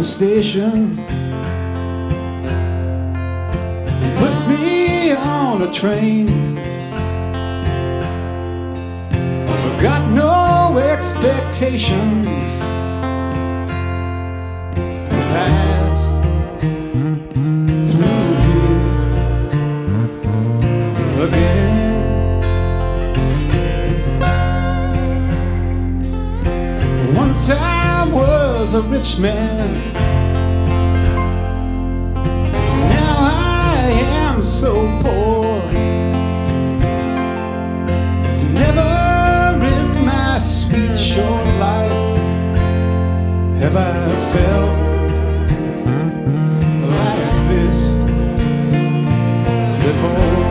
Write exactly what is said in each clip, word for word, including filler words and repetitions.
the station and put me on a train. I've got no expectations to pass through here again. Once I was a rich man, now I am so poor. Never in my sweet short life have I felt like this before.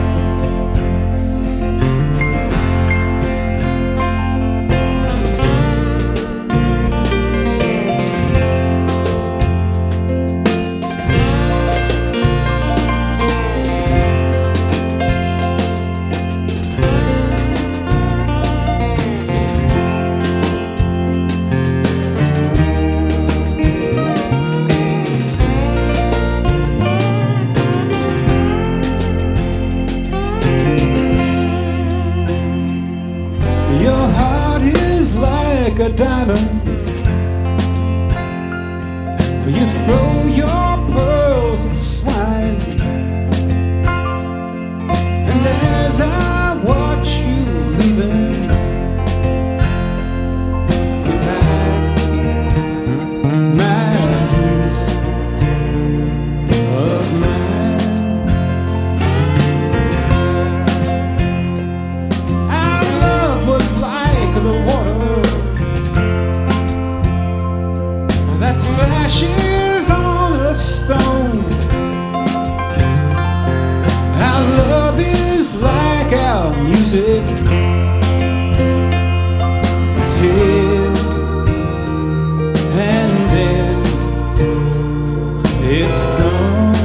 Your heart is like a diamond. You throw your pearls at swine, and as I watch you leaving, you pack my piece of mine. Our love was like the water that splashes on a stone. Our love is like our music till and then it's gone.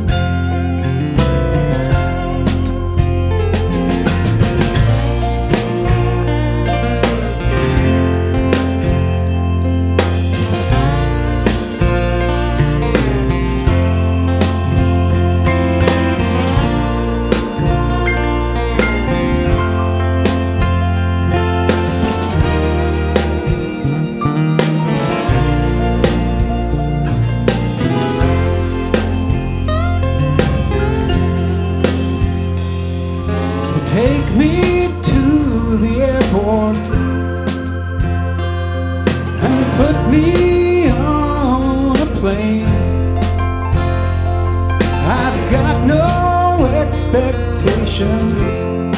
Take me to the airport and put me on a plane. I've got no expectations